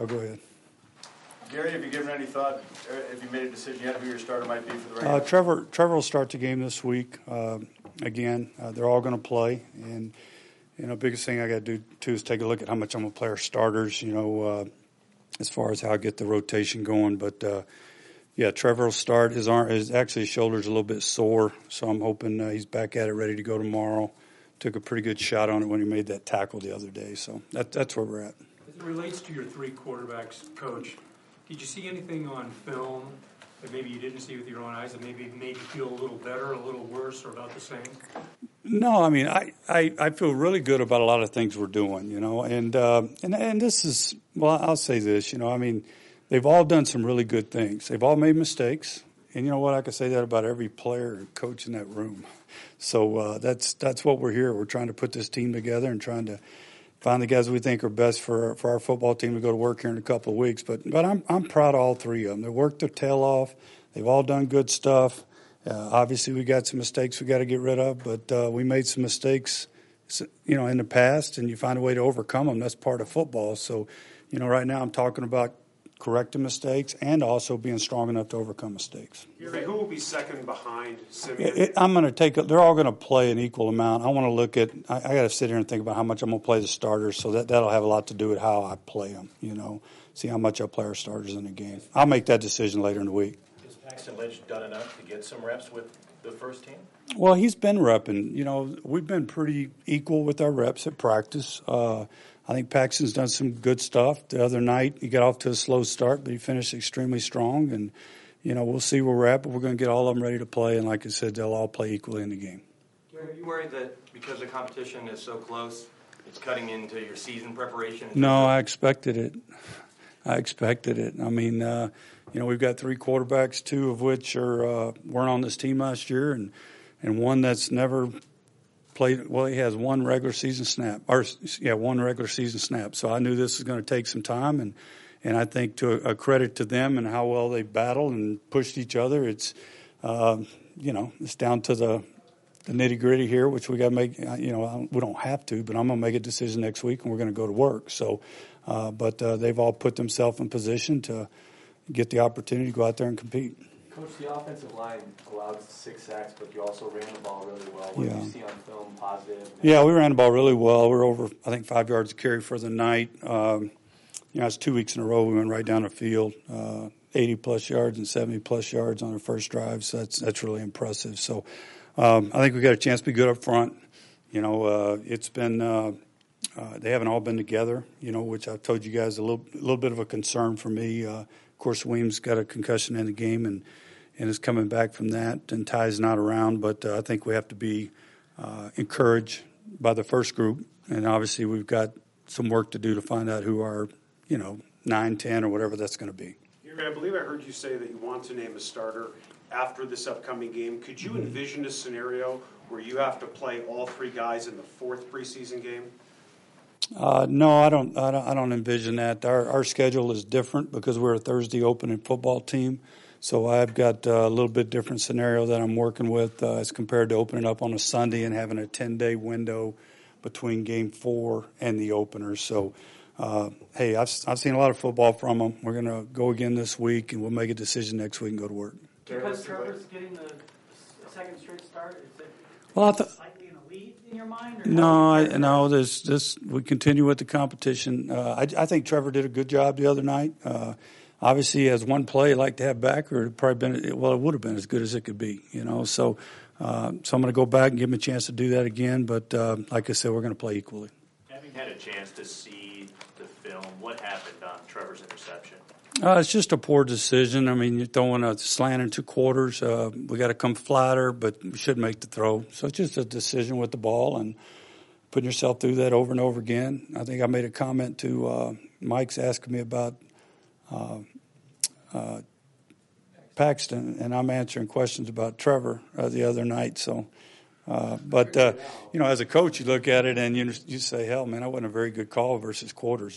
go ahead. Gary, have you given any thought, have you made a decision yet who your starter might be for the regular? Trevor will start the game this week. Again, they're all going to play. And, biggest thing I got to do, too, is take a look at how much I'm going to play our starters, as far as how I get the rotation going. But, Trevor will start. His shoulder's a little bit sore, so I'm hoping he's back at it, ready to go tomorrow. Took a pretty good shot on it when he made that tackle the other day. So that's where we're at. As it relates to your three quarterbacks, Coach, did you see anything on film that maybe you didn't see with your own eyes that maybe made you feel a little better, a little worse, or about the same? No, I mean, I feel really good about a lot of things we're doing, and this is, well, I'll say this, they've all done some really good things. They've all made mistakes, and you know what, I can say that about every player and coach in that room. So that's what we're here. We're trying to put this team together and trying to find the guys we think are best for our football team to go to work here in a couple of weeks. But I'm proud of all three of them. They worked their tail off. They've all done good stuff. Obviously, we got some mistakes we got to get rid of, but we made some mistakes, in the past, and you find a way to overcome them. That's part of football. So, right now I'm talking about correcting mistakes and also being strong enough to overcome mistakes. Gary, who will be second behind Simeon? I'm going to they're all going to play an equal amount. I want to look at, I got to sit here and think about how much I'm going to play the starters, so that'll have a lot to do with how I play them, see how much I play our starters in the game. I'll make that decision later in the week. Has Paxton Lynch done enough to get some reps with the first team? Well, he's been repping. We've been pretty equal with our reps at practice. I think Paxton's done some good stuff. The other night, he got off to a slow start, but he finished extremely strong. And, we'll see where we're at, but we're going to get all of them ready to play. And like I said, they'll all play equally in the game. Are you worried that because the competition is so close, it's cutting into your season preparation? No, I expected it. I mean, we've got three quarterbacks, two of which weren't on this team last year, and one that's never played. Well, he has one regular season snap. So I knew this was going to take some time, and I think to a credit to them and how well they battled and pushed each other, it's it's down to the nitty gritty here, which we got to make. We don't have to, but I'm going to make a decision next week, and we're going to go to work. So, but they've all put themselves in position to get the opportunity to go out there and compete. Coach, the offensive line allowed 6 sacks, but you also ran the ball really well. What did you see on film positive? Yeah, we ran the ball really well. We were over, I think, 5 yards a carry for the night. It's 2 weeks in a row we went right down the field, 80-plus yards and 70-plus yards on our first drive. So that's really impressive. So I think we got a chance to be good up front. It's been they haven't all been together, which I've told you guys a little bit of a concern for me. Of course, Weems got a concussion in the game and is coming back from that, and Ty's not around. But I think we have to be encouraged by the first group, and obviously we've got some work to do to find out who our 9, 10, or whatever that's going to be. Gary, I believe I heard you say that you want to name a starter after this upcoming game. Could you envision a scenario where you have to play all 3 guys in the 4th preseason game? No, I don't envision that. Our schedule is different because we're a Thursday opening football team. So I've got a little bit different scenario that I'm working with as compared to opening up on a Sunday and having a 10-day window between Game 4 and the opener. So, hey, I've seen a lot of football from them. We're going to go again this week, and we'll make a decision next week and go to work. Because Trevor's getting the second straight start, is it likely in a lead in your mind? Or no. There's this. We continue with the competition. I think Trevor did a good job the other night. Obviously, as one play, I'd like to have back, or it would have been as good as it could be, So, I'm going to go back and give him a chance to do that again. But like I said, we're going to play equally. Having had a chance to see the film, what happened on Trevor's interception? It's just a poor decision. I mean, you're throwing a slant in 2 quarters. We got to come flatter, but we should make the throw. So it's just a decision with the ball and putting yourself through that over and over again. I think I made a comment to Mike's asking me about Paxton, and I'm answering questions about Trevor the other night. So, but as a coach, you look at it and you say, hell, man, that wasn't a very good call versus quarters.